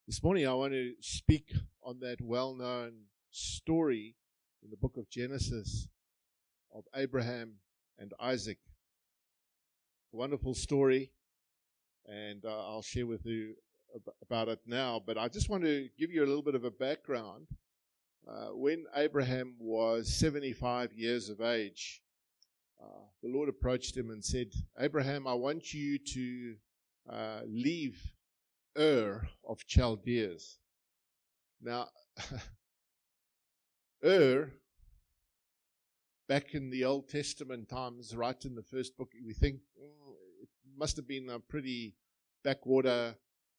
This morning I want to speak on that well-known story in the book of Genesis of Abraham and Isaac. A wonderful story, and I'll share with you about it now, but I just want to give you a little bit of a background. When Abraham was 75 years of age, the Lord approached him and said, Abraham, I want you to leave Ur of Chaldeans. Now, Ur, back in the Old Testament times, right in the first book, we think it must have been a pretty backwater,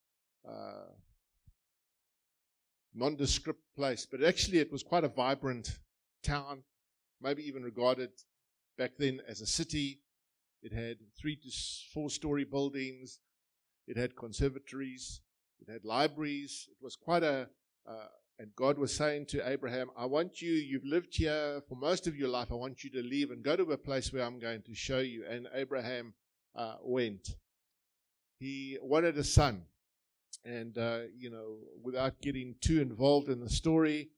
nondescript place, but actually it was quite a vibrant town, maybe even regarded back then as a city. It had 3 to 4 story buildings. It had conservatories. It had libraries. It was quite and God was saying to Abraham, I want you, you've lived here for most of your life, I want you to leave and go to a place where I'm going to show you. And Abraham went. He wanted a son. And, without getting too involved in the story,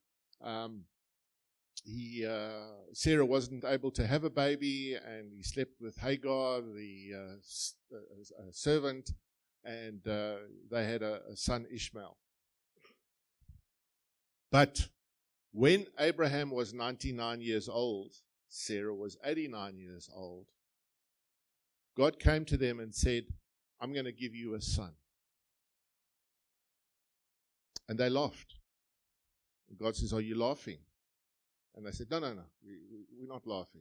Sarah wasn't able to have a baby, and he slept with Hagar, the servant, and they had a son, Ishmael. But when Abraham was 99 years old, Sarah was 89 years old, God came to them and said, I'm going to give you a son. And they laughed. And God says, are you laughing? And they said, no, we're not laughing.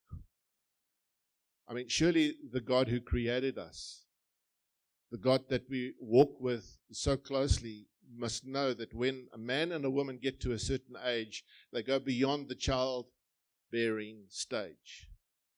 I mean, surely the God who created us, the God that we walk with so closely, must know that when a man and a woman get to a certain age, they go beyond the childbearing stage.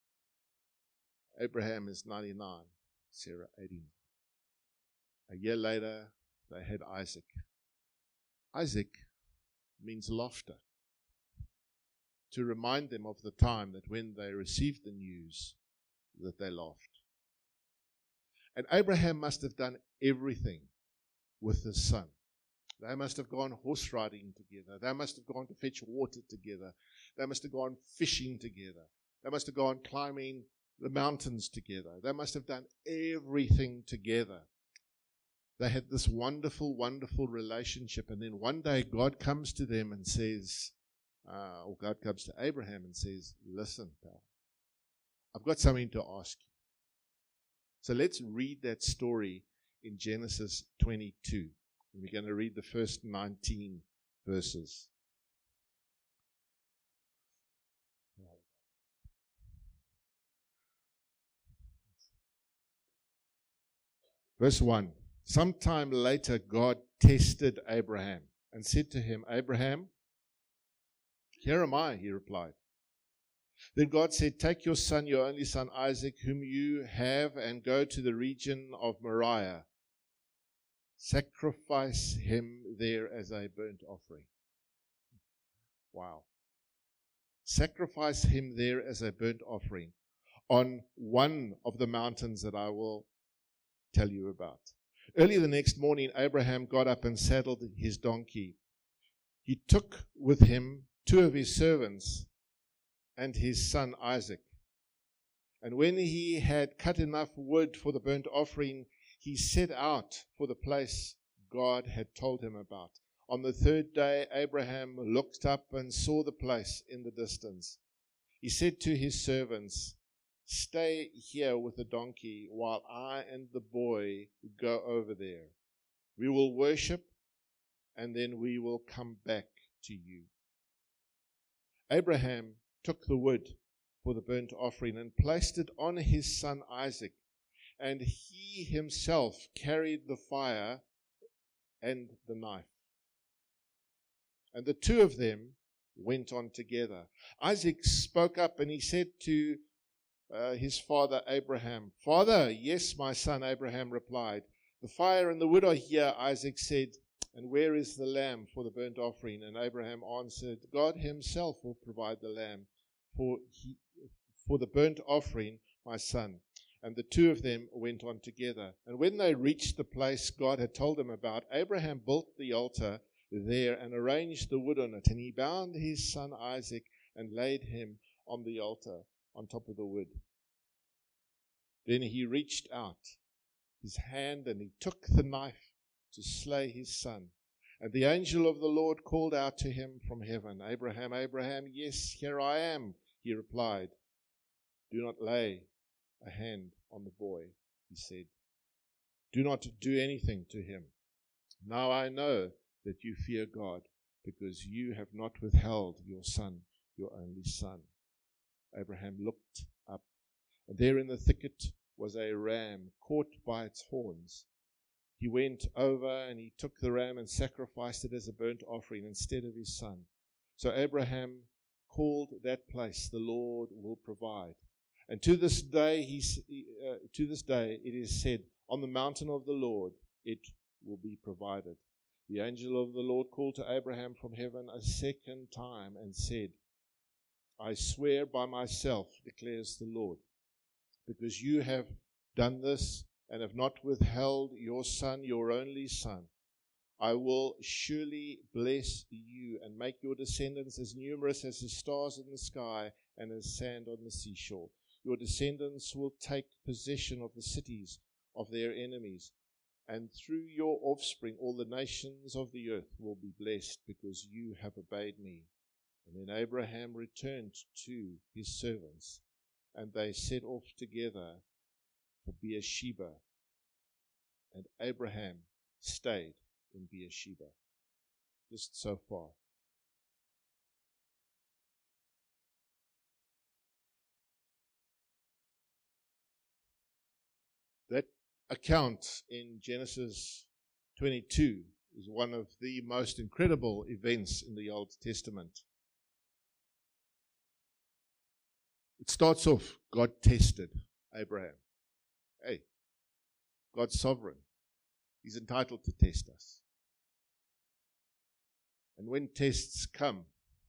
Abraham is 99, Sarah 89. A year later, they had Isaac. Isaac means laughter, to remind them of the time that when they received the news that they laughed. And Abraham must have done everything with his son. They must have gone horse riding together. They must have gone to fetch water together. They must have gone fishing together. They must have gone climbing the mountains together. They must have done everything together. They had this wonderful, wonderful relationship. And then one day God comes to them and says, or God comes to Abraham and says, listen, pal, I've got something to ask you. So let's read that story in Genesis 22. And we're going to read the first 19 verses. Verse 1. Sometime later, God tested Abraham and said to him, Abraham, here am I, he replied. Then God said, take your son, your only son Isaac, whom you have, and go to the region of Moriah. Sacrifice him there as a burnt offering. Wow. Sacrifice him there as a burnt offering on one of the mountains that I will tell you about. Early the next morning, Abraham got up and saddled his donkey. He took with him 2 of his servants and his son Isaac. And when he had cut enough wood for the burnt offering, he set out for the place God had told him about. On the 3rd day, Abraham looked up and saw the place in the distance. He said to his servants, stay here with the donkey while I and the boy go over there. We will worship, and then we will come back to you. Abraham took the wood for the burnt offering and placed it on his son Isaac, and he himself carried the fire and the knife. And the 2 of them went on together. Isaac spoke up and he said to his father Abraham, Father, yes, my son, Abraham replied. The fire and the wood are here, Isaac said, and where is the lamb for the burnt offering? And Abraham answered, God himself will provide the lamb for the burnt offering, my son. And the two of them went on together. And when they reached the place God had told them about, Abraham built the altar there and arranged the wood on it. And he bound his son Isaac and laid him on the altar on top of the wood. Then he reached out his hand and he took the knife to slay his son. And the angel of the Lord called out to him from heaven, Abraham, Abraham, yes, here I am, he replied. Do not lay a hand on the boy, he said. Do not do anything to him. Now I know that you fear God, because you have not withheld your son, your only son. Abraham looked up, and there in the thicket was a ram caught by its horns. He went over and he took the ram and sacrificed it as a burnt offering instead of his son. So Abraham called that place, the Lord will provide. And to this day, it is said, on the mountain of the Lord it will be provided. The angel of the Lord called to Abraham from heaven a second time and said, I swear by myself, declares the Lord, because you have done this and have not withheld your son, your only son, I will surely bless you and make your descendants as numerous as the stars in the sky and as sand on the seashore. Your descendants will take possession of the cities of their enemies, and through your offspring all the nations of the earth will be blessed, because you have obeyed me. And then Abraham returned to his servants, and they set off together for Beersheba. And Abraham stayed in Beersheba. Just so far. That account in Genesis 22 is one of the most incredible events in the Old Testament. It starts off, God tested Abraham. Hey, God's sovereign. He's entitled to test us. And when tests come,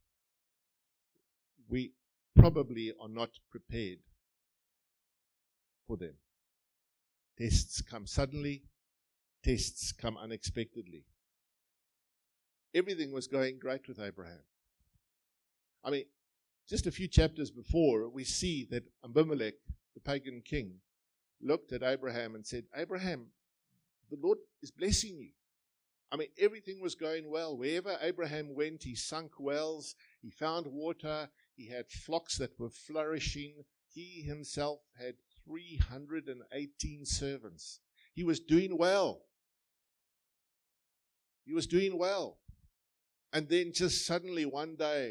we probably are not prepared for them. Tests come suddenly. Tests come unexpectedly. Everything was going great with Abraham. I mean, just a few chapters before, we see that Abimelech, the pagan king, looked at Abraham and said, Abraham, the Lord is blessing you. I mean, everything was going well. Wherever Abraham went, he sunk wells, he found water, he had flocks that were flourishing. He himself had 318 servants. He was doing well. He was doing well. And then just suddenly one day,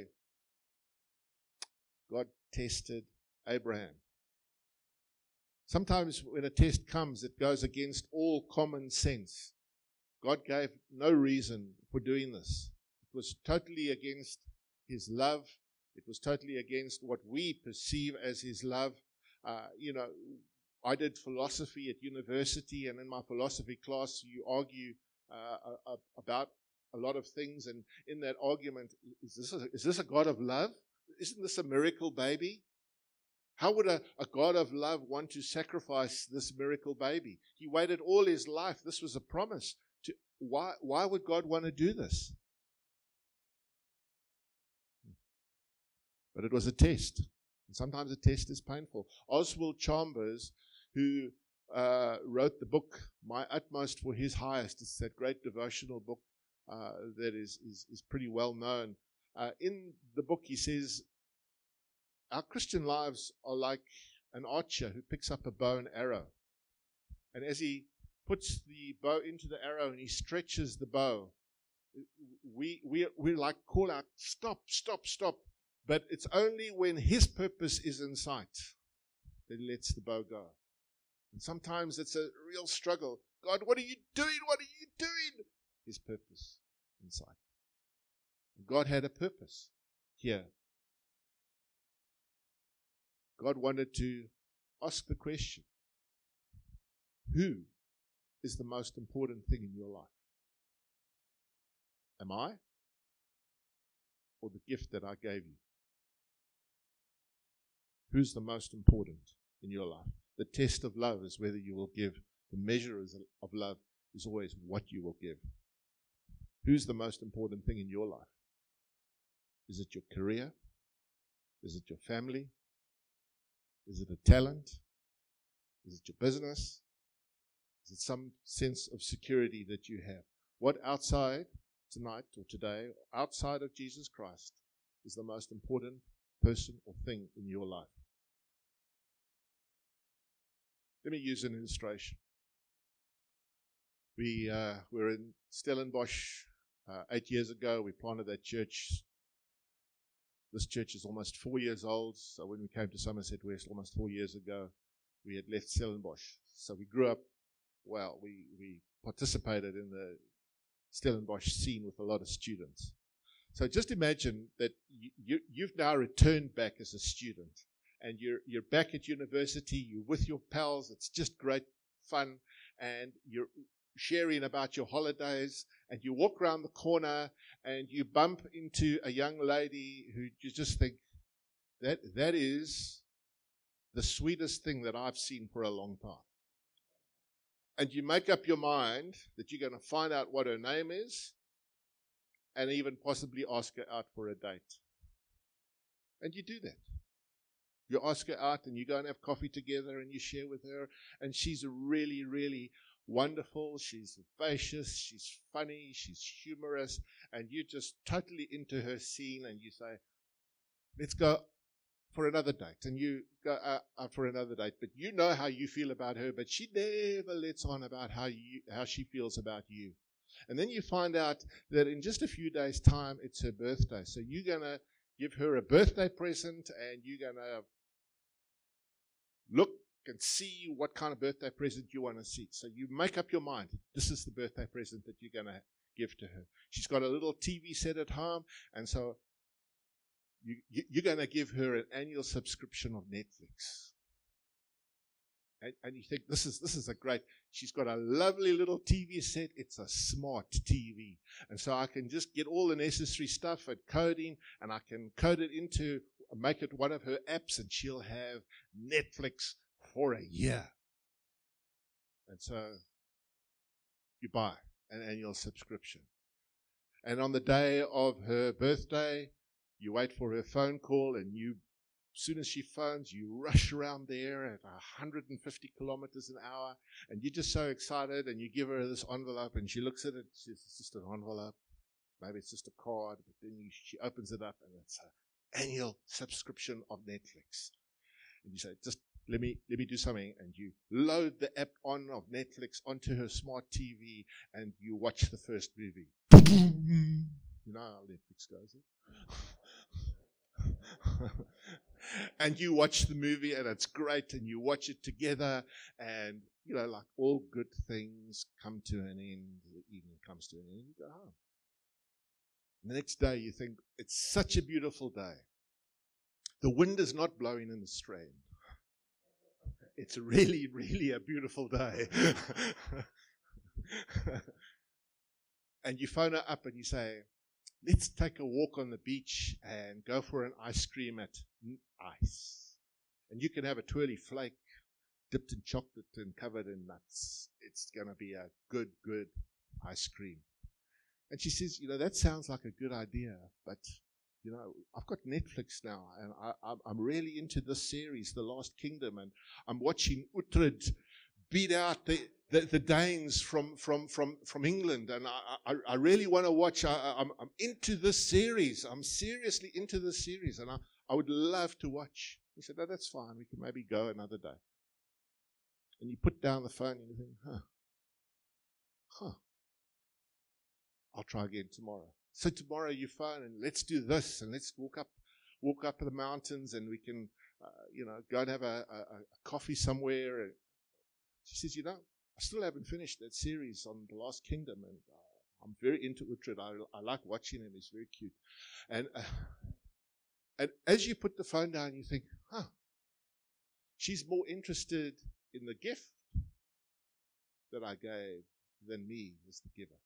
God tested Abraham. Sometimes when a test comes, it goes against all common sense. God gave no reason for doing this. It was totally against his love. It was totally against what we perceive as his love. I did philosophy at university, and in my philosophy class, you argue about a lot of things. And in that argument, is this a God of love? Isn't this a miracle baby? How would a God of love want to sacrifice this miracle baby? He waited all his life. This was a promise. Why would God want to do this? But it was a test. And sometimes a test is painful. Oswald Chambers, who wrote the book, My Utmost for His Highest, it's that great devotional book that is pretty well known. In the book, he says, our Christian lives are like an archer who picks up a bow and arrow. And as he puts the bow into the arrow and he stretches the bow, we like call out, stop, stop, stop. But it's only when his purpose is in sight that he lets the bow go. And sometimes it's a real struggle. God, what are you doing? What are you doing? His purpose in sight. And God had a purpose here. God wanted to ask the question, who is the most important thing in your life? Am I? Or the gift that I gave you? Who's the most important in your life? the test of love is whether you will give. The measure of love is always what you will give. Who's the most important thing in your life? Is it your career? Is it your family? Is it a talent? Is it your business? Is it some sense of security that you have? What outside tonight or today, outside of Jesus Christ, is the most important person or thing in your life? Let me use an illustration. We were in Stellenbosch 8 years ago. We planted that church. This church is almost 4 years old. So when we came to Somerset West almost 4 years ago, we had left Stellenbosch. So we grew up, well, we participated in the Stellenbosch scene with a lot of students. So just imagine that you've now returned back as a student, and you're back at university, you're with your pals, it's just great fun, and you're sharing about your holidays, and you walk around the corner and you bump into a young lady who you just think, that is the sweetest thing that I've seen for a long time. And you make up your mind that you're going to find out what her name is and even possibly ask her out for a date. And you do that. You ask her out and you go and have coffee together and you share with her, and she's really, really wonderful, she's vivacious, she's funny, she's humorous, and you're just totally into her scene, and you say, let's go for another date. And you go out for another date, but you know how you feel about her, but she never lets on about how she feels about you. And then you find out that in just a few days' time, it's her birthday. So you're going to give her a birthday present, and you're going to look and see what kind of birthday present you want to see. So you make up your mind. This is the birthday present that you're going to give to her. She's got a little TV set at home, and so you're going to give her an annual subscription of Netflix. And you think, this is a great, she's got a lovely little TV set. It's a smart TV. And so I can just get all the necessary stuff and coding, and I can code it into, make it one of her apps, and she'll have Netflix for a year. And so you buy an annual subscription. And on the day of her birthday, you wait for her phone call, and as soon as she phones, you rush around there at 150 kilometers an hour, and you're just so excited, and you give her this envelope, and she looks at it, she says, it's just an envelope. Maybe it's just a card, but then she opens it up, and it's an annual subscription of Netflix. And you say, just let me do something, and you load the app of Netflix onto her smart TV, and you watch the first movie. You know how Netflix goes. And you watch the movie, and it's great, and you watch it together, and like all good things come to an end, the evening comes to an end, and you go home. And the next day you think, it's such a beautiful day. The wind is not blowing in the Strand. It's really, really a beautiful day. And you phone her up and you say, let's take a walk on the beach and go for an ice cream at Ice. And you can have a twirly flake dipped in chocolate and covered in nuts. It's going to be a good ice cream. And she says, that sounds like a good idea, but I've got Netflix now, and I'm really into this series, The Last Kingdom, and I'm watching Uhtred beat out the Danes from England, and I really want to watch. I'm into this series. I'm seriously into this series, and I would love to watch. He said, no, that's fine. We can maybe go another day. And you put down the phone and you think, I'll try again tomorrow. So tomorrow you phone and let's do this, and let's walk up the mountains, and we can, go and have a coffee somewhere. And she says, I still haven't finished that series on The Last Kingdom, and I'm very into Uhtred. I like watching him. He's very cute. And as you put the phone down, you think, she's more interested in the gift that I gave than me as the giver.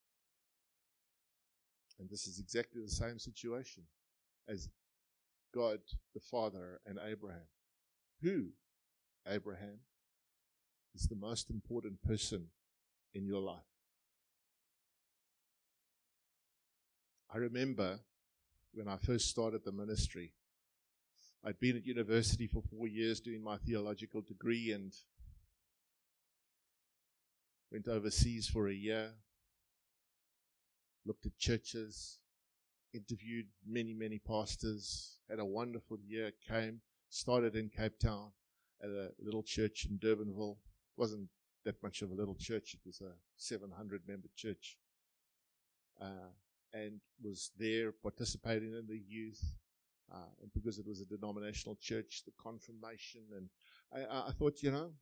And this is exactly the same situation as God the Father and Abraham. Who? Abraham is the most important person in your life. I remember when I first started the ministry, I'd been at university for 4 years doing my theological degree and went overseas for a year, looked at churches, interviewed many pastors, had a wonderful year, started in Cape Town at a little church in Durbanville. It wasn't that much of a little church, it was a 700-member church. And was there participating in the youth, and because it was a denominational church, the confirmation, and I thought,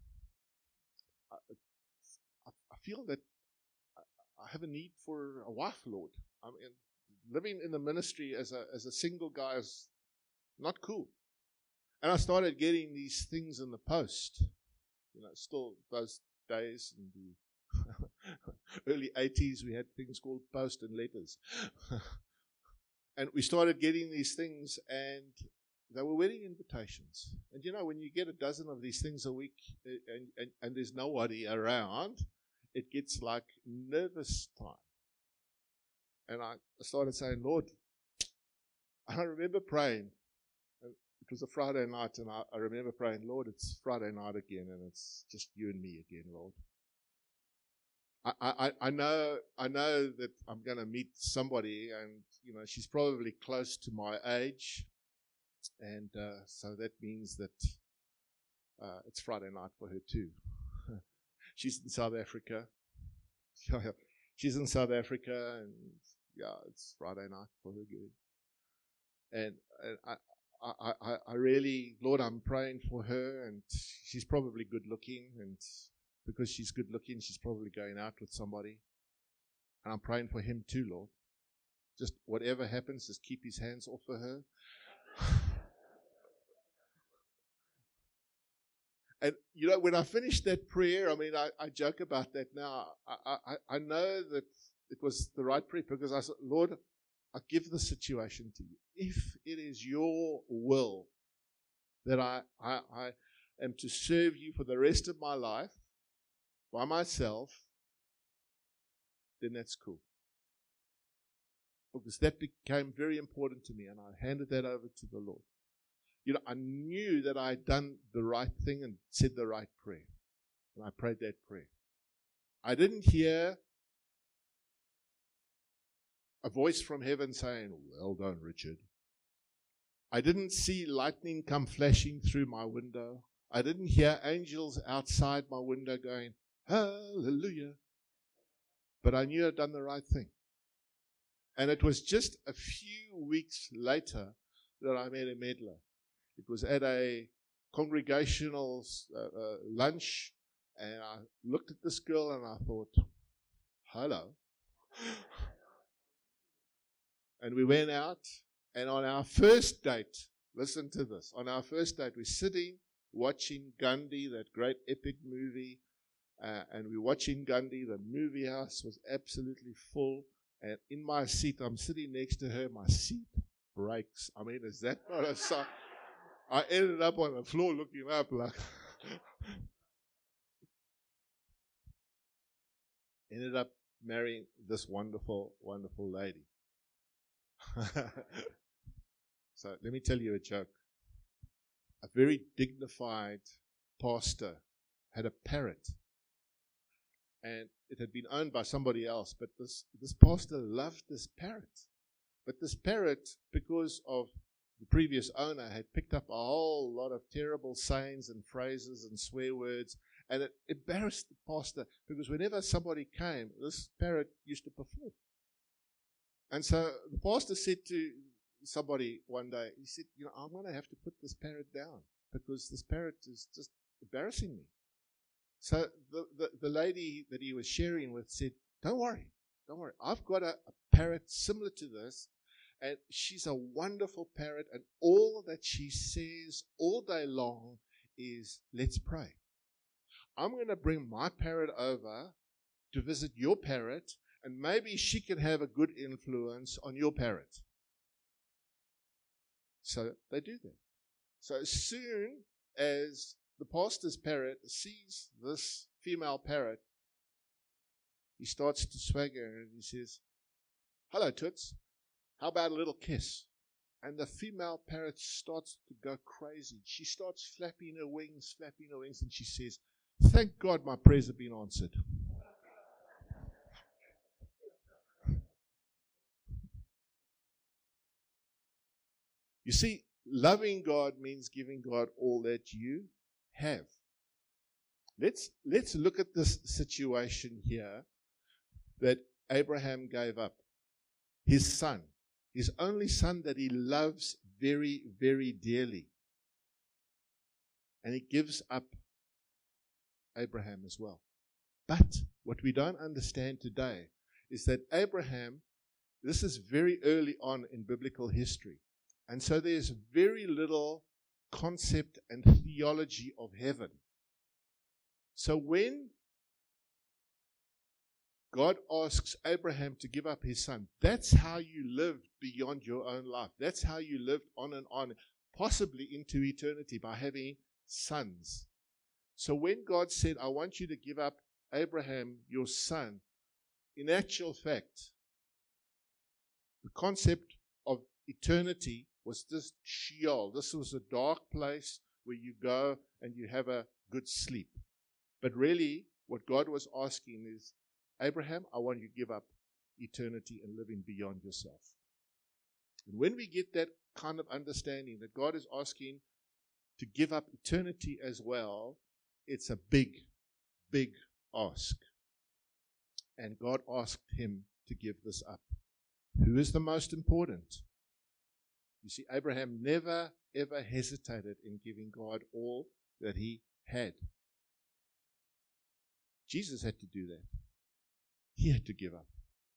I feel that I have a need for a wife, Lord. I mean, living in the ministry as a single guy is not cool. And I started getting these things in the post. Still those days in the early 80s, we had things called post and letters. And we started getting these things, and they were wedding invitations. And when you get a dozen of these things a week and there's nobody around, it gets like nervous time. And I started saying, Lord, I remember praying. It was a Friday night, and I remember praying, Lord, it's Friday night again, and it's just you and me again, Lord. I know that I'm going to meet somebody, and she's probably close to my age, and so that means that it's Friday night for her too. She's in South Africa. She's in South Africa, and it's Friday night for her good. And I really, Lord, I'm praying for her, and she's probably good looking, and because she's good looking, she's probably going out with somebody. And I'm praying for him too, Lord. Just whatever happens, just keep his hands off of her. And when I finished that prayer, I mean, I joke about that now. I know that it was the right prayer, because I said, Lord, I give the situation to you. If it is your will that I am to serve you for the rest of my life by myself, then that's cool. Because that became very important to me, and I handed that over to the Lord. I knew that I had done the right thing and said the right prayer. And I prayed that prayer. I didn't hear a voice from heaven saying, well done, Richard. I didn't see lightning come flashing through my window. I didn't hear angels outside my window going, hallelujah. But I knew I'd done the right thing. And it was just a few weeks later that I met a meddler. It was at a congregational lunch, and I looked at this girl and I thought, hello. And we went out, and on our first date, listen to this, on our first date, we're sitting watching Gandhi, that great epic movie, and we're watching Gandhi. The movie house was absolutely full, and in my seat, I'm sitting next to her, my seat breaks. I mean, is that not a sign? I ended up on the floor looking up like, ended up marrying this wonderful, wonderful lady. So let me tell you a joke. A very dignified pastor had a parrot, and it had been owned by somebody else, but this pastor loved this parrot. But this parrot, because of the previous owner, had picked up a whole lot of terrible sayings and phrases and swear words, and it embarrassed the pastor, because whenever somebody came, this parrot used to perform. And so the pastor said to somebody one day, he said, I'm going to have to put this parrot down, because this parrot is just embarrassing me. So the lady that he was sharing with said, don't worry. I've got a parrot similar to this, and she's a wonderful parrot, and all that she says all day long is, let's pray. I'm going to bring my parrot over to visit your parrot, and maybe she can have a good influence on your parrot. So they do that. So as soon as the pastor's parrot sees this female parrot, he starts to swagger and he says, "Hello, Toots. How about a little kiss?" And the female parrot starts to go crazy. She starts flapping her wings, and she says, "Thank God my prayers have been answered." You see, loving God means giving God all that you have. Let's look at this situation here that Abraham gave up. His son, his only son that he loves very, very dearly. And he gives up Abraham as well. But what we don't understand today is that Abraham, this is very early on in biblical history. And so there's very little concept and theology of heaven. So when God asks Abraham to give up his son, that's how you lived beyond your own life. That's how you lived on and on, possibly into eternity, by having sons. So when God said, "I want you to give up Abraham, your son," in actual fact, the concept of eternity was this Sheol. This was a dark place where you go and you have a good sleep. But really, what God was asking is, "Abraham, I want you to give up eternity and living beyond yourself." And when we get that kind of understanding that God is asking to give up eternity as well, it's a big, big ask. And God asked him to give this up. Who is the most important? You see, Abraham never, ever hesitated in giving God all that he had. Jesus had to do that. He had to give up.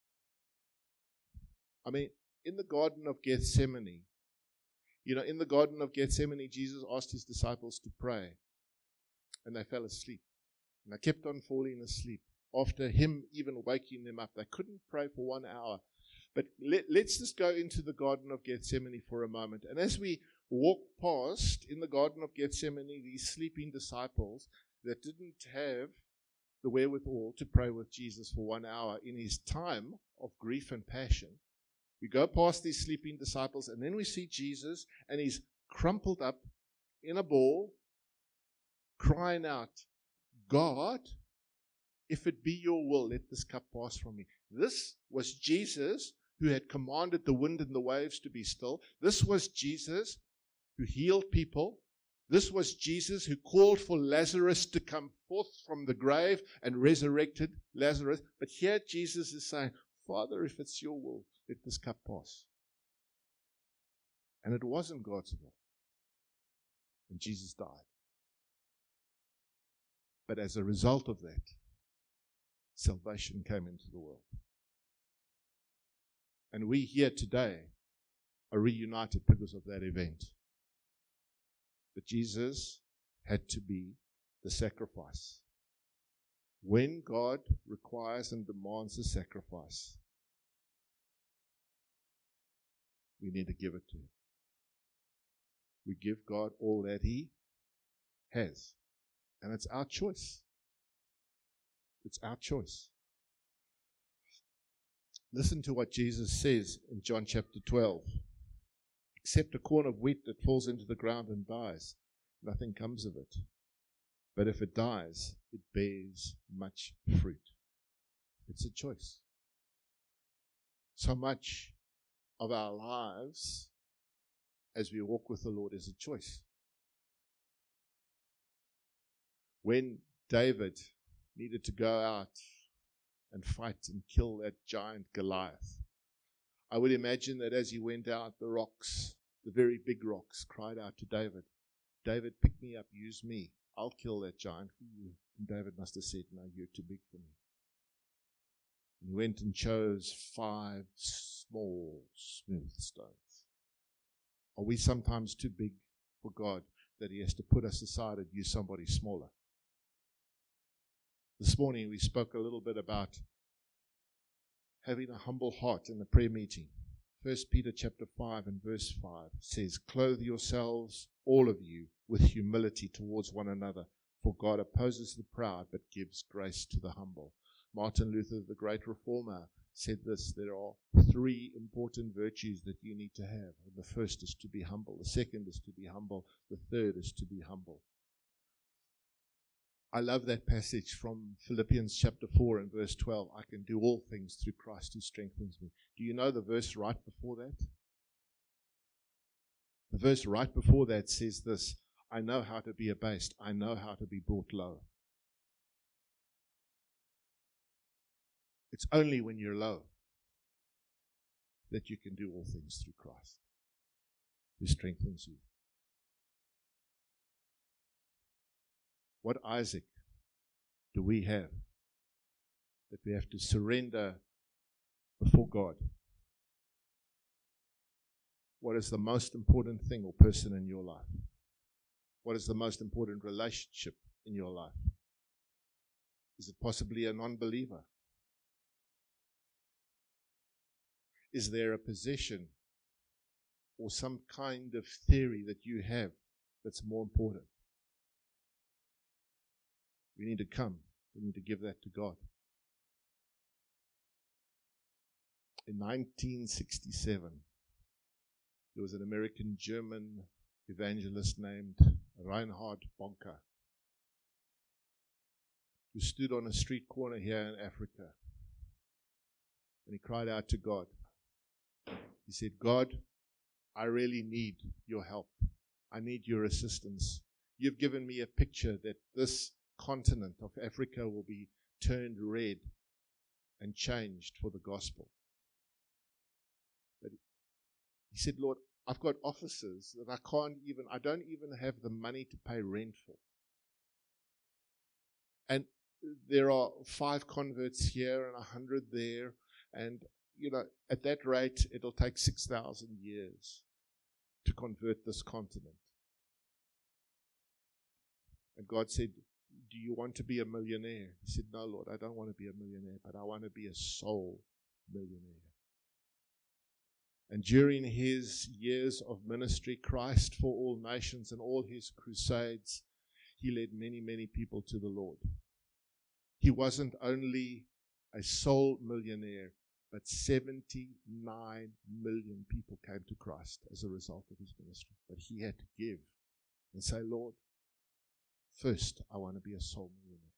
I mean, in the Garden of Gethsemane, in the Garden of Gethsemane, Jesus asked his disciples to pray, and they fell asleep. And they kept on falling asleep. After him even waking them up, they couldn't pray for 1 hour. But let's just go into the Garden of Gethsemane for a moment. And as we walk past in the Garden of Gethsemane these sleeping disciples that didn't have the wherewithal to pray with Jesus for 1 hour in his time of grief and passion, we go past these sleeping disciples, and then we see Jesus, and he's crumpled up in a ball, crying out, "God, if it be your will, let this cup pass from me." This was Jesus who had commanded the wind and the waves to be still. This was Jesus who healed people. This was Jesus who called for Lazarus to come forth from the grave and resurrected Lazarus. But here Jesus is saying, "Father, if it's your will, let this cup pass." And it wasn't God's will. And Jesus died. But as a result of that, salvation came into the world. And we here today are reunited because of that event. But Jesus had to be the sacrifice. When God requires and demands a sacrifice, we need to give it to him. We give God all that he has. And it's our choice. It's our choice. Listen to what Jesus says in John chapter 12. "Except a corn of wheat that falls into the ground and dies, nothing comes of it. But if it dies, it bears much fruit." It's a choice. So much of our lives as we walk with the Lord is a choice. When David needed to go out and fight and kill that giant Goliath, I would imagine that as he went out, the rocks, the very big rocks, cried out to David, "David, pick me up, use me. I'll kill that giant for you." And David must have said, "No, you're too big for me." And he went and chose 5 small, smooth stones. Are we sometimes too big for God that he has to put us aside and use somebody smaller? This morning we spoke a little bit about having a humble heart in the prayer meeting, 1 Peter chapter 5 and verse 5 says, "Clothe yourselves, all of you, with humility towards one another, for God opposes the proud but gives grace to the humble." Martin Luther, the great reformer, said this: there are 3 important virtues that you need to have. And the first is to be humble. The second is to be humble. The third is to be humble. I love that passage from Philippians chapter 4 and verse 12. I can do all things through Christ who strengthens me. Do you know the verse right before that? The verse right before that says this: I know how to be abased. I know how to be brought low. It's only when you're low that you can do all things through Christ who strengthens you. What Isaac do we have that we have to surrender before God? What is the most important thing or person in your life? What is the most important relationship in your life? Is it possibly a non-believer? Is there a possession or some kind of theory that you have that's more important? We need to come. We need to give that to God. In 1967, there was an American-German evangelist named Reinhard Bonke who stood on a street corner here in Africa, and he cried out to God. He said, "God, I really need your help. I need your assistance. You've given me a picture that this continent of Africa will be turned red and changed for the gospel." But he said, "Lord, I've got offices that I don't even have the money to pay rent for. And there are 5 converts here and 100 there, and at that rate, it'll take 6,000 years to convert this continent." And God said, "Do you want to be a millionaire?" He said, "No, Lord, I don't want to be a millionaire, but I want to be a soul millionaire." And during his years of ministry, Christ for All Nations and all his crusades, he led many, many people to the Lord. He wasn't only a soul millionaire, but 79 million people came to Christ as a result of his ministry. But he had to give and say, "Lord, first, I want to be a soul millionaire."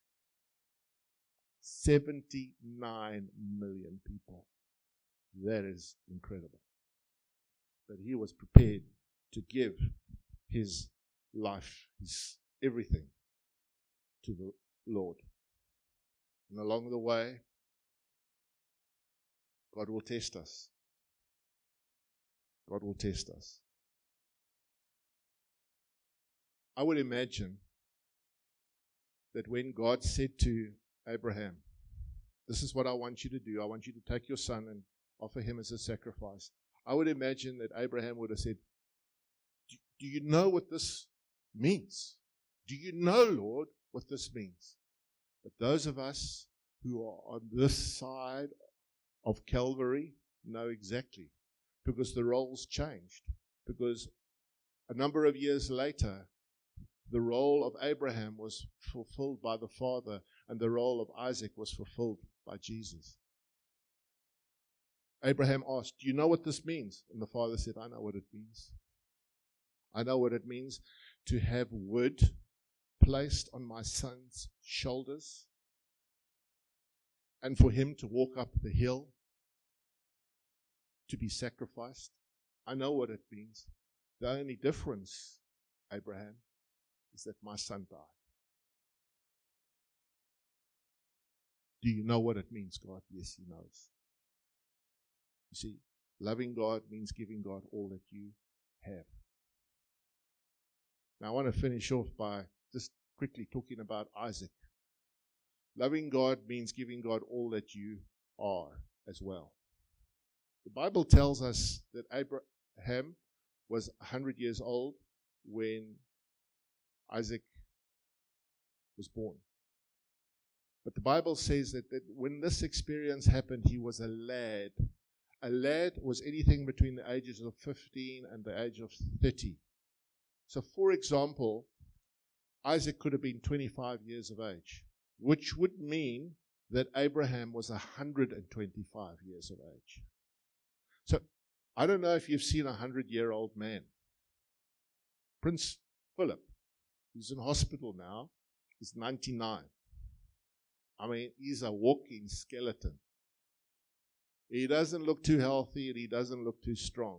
79 million people. That is incredible. But he was prepared to give his life, his everything, to the Lord. And along the way, God will test us. God will test us. I would imagine that when God said to Abraham, "This is what I want you to do. I want you to take your son and offer him as a sacrifice," I would imagine that Abraham would have said, Do you know what this means? Do you know, Lord, what this means? But those of us who are on this side of Calvary know exactly, because the roles changed. Because a number of years later, the role of Abraham was fulfilled by the Father, and the role of Isaac was fulfilled by Jesus. Abraham asked, "Do you know what this means?" And the Father said, "I know what it means. I know what it means to have wood placed on my son's shoulders and for him to walk up the hill to be sacrificed. I know what it means. The only difference, Abraham, is that my son died." Do you know what it means, God? Yes, he knows. You see, loving God means giving God all that you have. Now, I want to finish off by just quickly talking about Isaac. Loving God means giving God all that you are as well. The Bible tells us that Abraham was 100 years old when Isaac was born. But the Bible says that when this experience happened, he was a lad a lad was anything between the ages of 15 and the age of 30. So, for example, Isaac could have been 25 years of age, which would mean that Abraham was 125 years of age. So, I don't know if you've seen a 100-year-old man. Prince Philip, who's in hospital now, is 99. I mean, he's a walking skeleton. He doesn't look too healthy and he doesn't look too strong.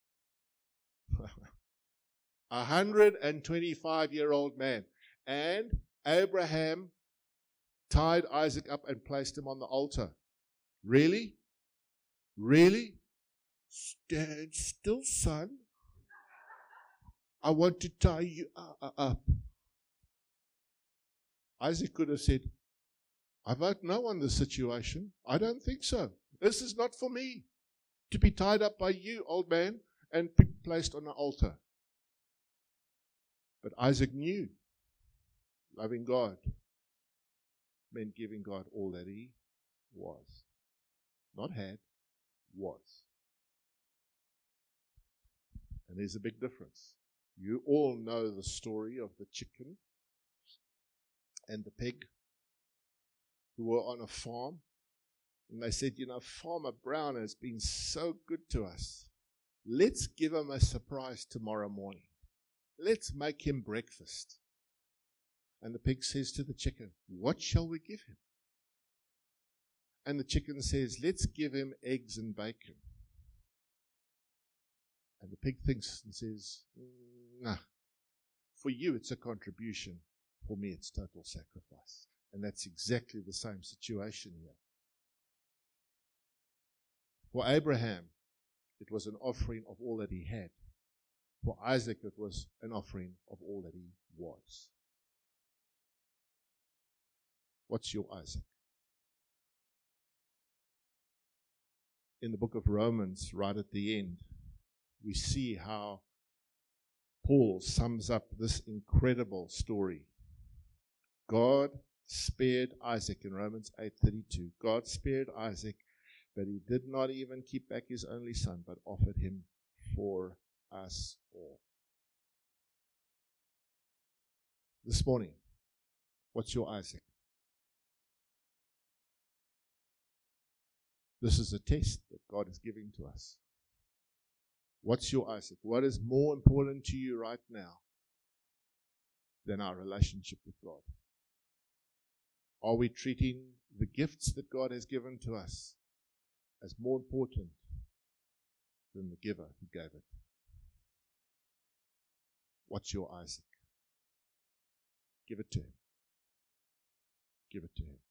125-year-old man. And Abraham tied Isaac up and placed him on the altar. Really? Really? Stand still, son. I want to tie you up. Isaac could have said, I vote no on this situation. I don't think so. This is not for me to be tied up by you, old man, and be placed on the altar. But Isaac knew loving God meant giving God all that he was. Not had, was. And there's a big difference. You all know the story of the chicken and the pig who were on a farm. And they said, Farmer Brown has been so good to us. Let's give him a surprise tomorrow morning. Let's make him breakfast. And the pig says to the chicken, what shall we give him? And the chicken says, let's give him eggs and bacon. And the pig thinks and says, nah, for you it's a contribution. For me it's total sacrifice. And that's exactly the same situation here. For Abraham, it was an offering of all that he had. For Isaac, it was an offering of all that he was. What's your Isaac? In the book of Romans, right at the end, we see how Paul sums up this incredible story. God spared Isaac in Romans 8:32. God spared Isaac, but he did not even keep back his only son, but offered him for us all. This morning, what's your Isaac? This is a test that God is giving to us. What's your Isaac? What is more important to you right now than our relationship with God? Are we treating the gifts that God has given to us as more important than the giver who gave it? What's your Isaac? Give it to him. Give it to him.